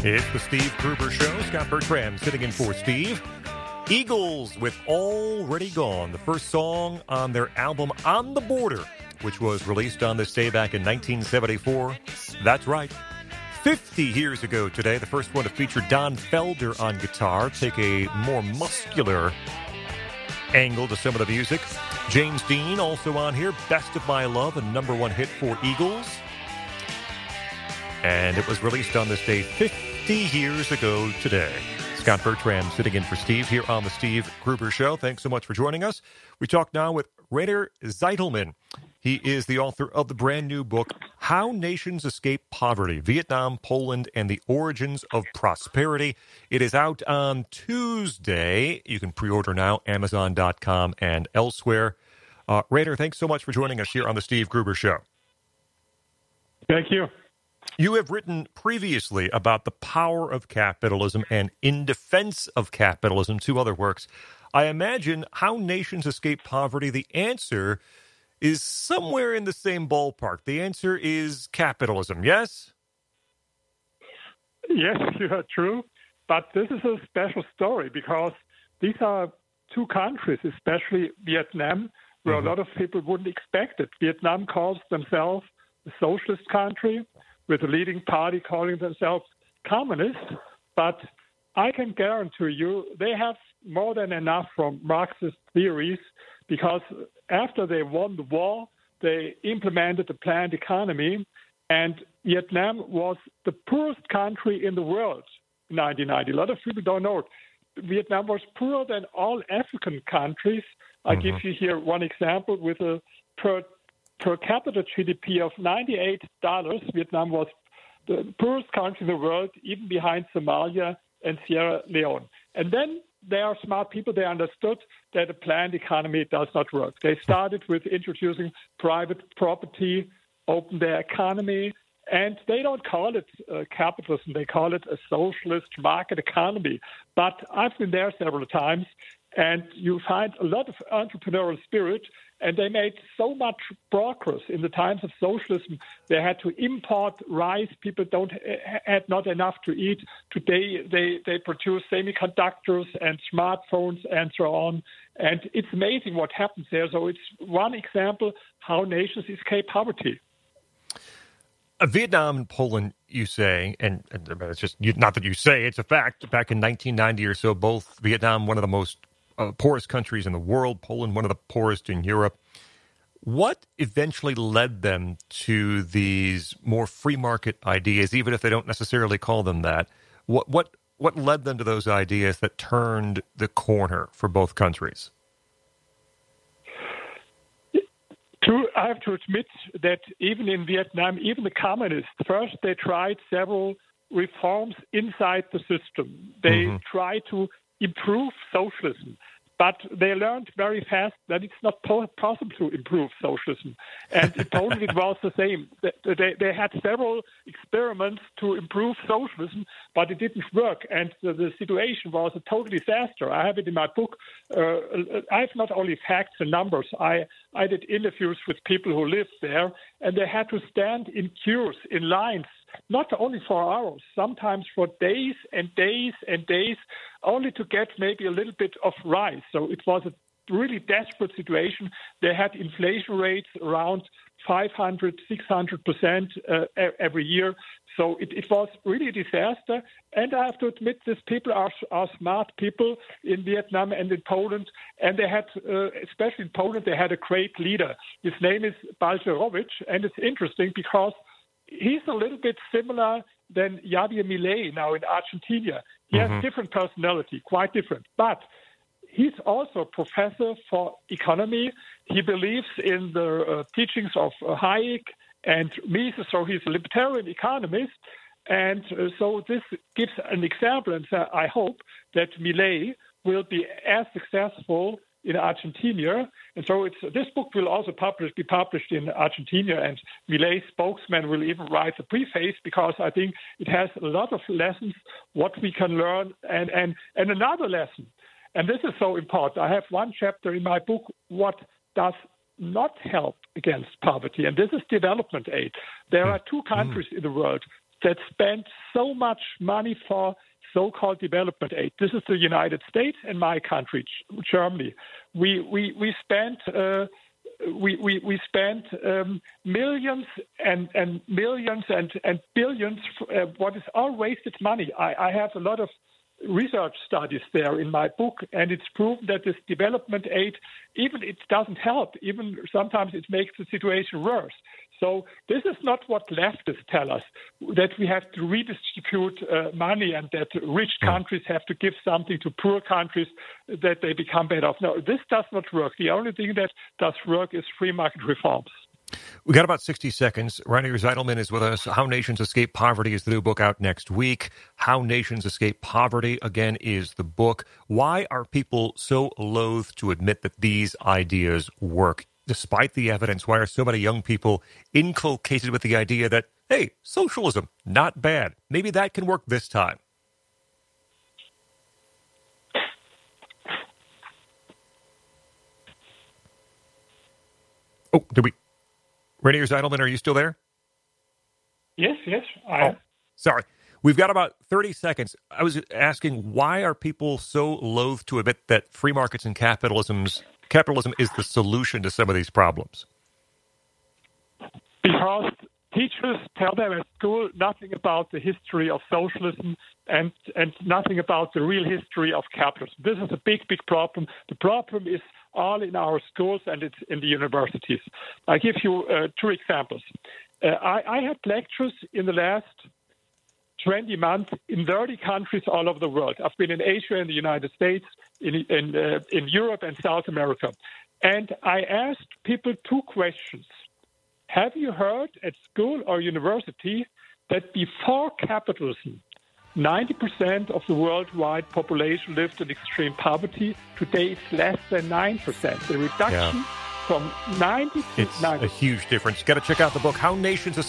It's the Steve Gruber Show. Scott Bertram sitting in for Steve. Eagles with Already Gone, the first song on their album On the Border, which was released on this day back in 1974. That's right. 50 years ago today, the first one to feature Don Felder on guitar, take a more muscular angle to some of the music. James Dean also on here, Best of My Love, a number one hit for Eagles. And it was released on this day 50 years ago today. Scott Bertram sitting in for Steve here on the Steve Gruber Show. Thanks so much for joining us. We talk now with Rainer Zeitelman. He is the author of the brand new book, How Nations Escape Poverty, Vietnam, Poland, and the Origins of Prosperity. It is out on Tuesday. You can pre-order now, Amazon.com and elsewhere. Rainer, thanks so much for joining us here on the Steve Gruber Show. Thank you. You have written previously about the power of capitalism and In Defense of Capitalism, two other works. I imagine How Nations Escape Poverty, the answer is somewhere in the same ballpark. The answer is capitalism, yes? Yes, you are true. But this is a special story because these are two countries, especially Vietnam, where a lot of people wouldn't expect it. Vietnam calls themselves a socialist country, with the leading party calling themselves communist. But I can guarantee you they have more than enough from Marxist theories, because after they won the war, they implemented the planned economy, and Vietnam was the poorest country in the world in 1990. A lot of people don't know it. Vietnam was poorer than all African countries. I give you here one example with a per capita GDP of $98, Vietnam was the poorest country in the world, even behind Somalia and Sierra Leone. And then they are smart people. They understood that a planned economy does not work. They started with introducing private property, opened their economy, and they don't call it capitalism. They call it a socialist market economy. But I've been there several times, and you find a lot of entrepreneurial spirit, and they made so much progress in the times of socialism. They had to import rice. People had not enough to eat. Today, they produce semiconductors and smartphones and so on. And it's amazing what happens there. So it's one example how nations escape poverty. Vietnam and Poland, you say, and it's just not that you say, it's a fact. Back in 1990 or so, both Vietnam, one of the most poorest countries in the world, Poland, one of the poorest in Europe. What eventually led them to these more free market ideas, even if they don't necessarily call them that? What led them to those ideas that turned the corner for both countries? I have to admit that even in Vietnam, even the communists, first they tried several reforms inside the system. They tried to improve socialism, but they learned very fast that it's not possible to improve socialism. And in Poland, it was the same. They had several experiments to improve socialism, but it didn't work. And the situation was a total disaster. I have it in my book. I have not only facts and numbers. I did interviews with people who lived there, and they had to stand in queues, in lines, not only for hours, sometimes for days and days and days, only to get maybe a little bit of rice. So it was a really desperate situation. They had inflation rates around 500, 600% every year. So it was really a disaster. And I have to admit, these people are smart people in Vietnam and in Poland. And they had, especially in Poland, they had a great leader. His name is Balcerowicz. And it's interesting because he's a little bit similar than Javier Milei now in Argentina. He has different personality, quite different. But he's also a professor for economy. He believes in the teachings of Hayek and Mises, so he's a libertarian economist. And so this gives an example, and I hope that Milei will be as successful in Argentina. And so this book will also be published in Argentina, and Milei's spokesman will even write a preface, because I think it has a lot of lessons, what we can learn, and another lesson. And this is so important. I have one chapter in my book, what does not help against poverty, and this is development aid. There are two countries in the world, that spend so much money for so-called development aid. This is the United States and my country, Germany. We spent millions and millions and billions. What is all wasted money? I have a lot of research studies there in my book, and it's proven that this development aid, even it doesn't help. Even sometimes it makes the situation worse. So this is not what leftists tell us, that we have to redistribute money and that rich countries have to give something to poor countries that they become better off. No, this does not work. The only thing that does work is free market reforms. We got about 60 seconds. Reiner Zitelmann is with us. How Nations Escape Poverty is the new book out next week. How Nations Escape Poverty, again, is the book. Why are people so loath to admit that these ideas work? Despite the evidence, why are so many young people inculcated with the idea that, hey, socialism, not bad. Maybe that can work this time? Oh, did we... Reiner Zitelmann, are you still there? Yes, I am. Sorry. We've got about 30 seconds. I was asking, why are people so loath to admit that free markets and capitalism is the solution to some of these problems? Because teachers tell them at school nothing about the history of socialism and nothing about the real history of capitalism. This is a big, big problem. The problem is all in our schools and it's in the universities. I give you two examples. I had lectures in the last 20 months in 30 countries all over the world. I've been in Asia, in the United States, in Europe and South America. And I asked people two questions. Have you heard at school or university that before capitalism, 90% of the worldwide population lived in extreme poverty? Today it's less than 9%. The reduction from 90 to It's a huge difference. Got to check out the book, How Nations Escape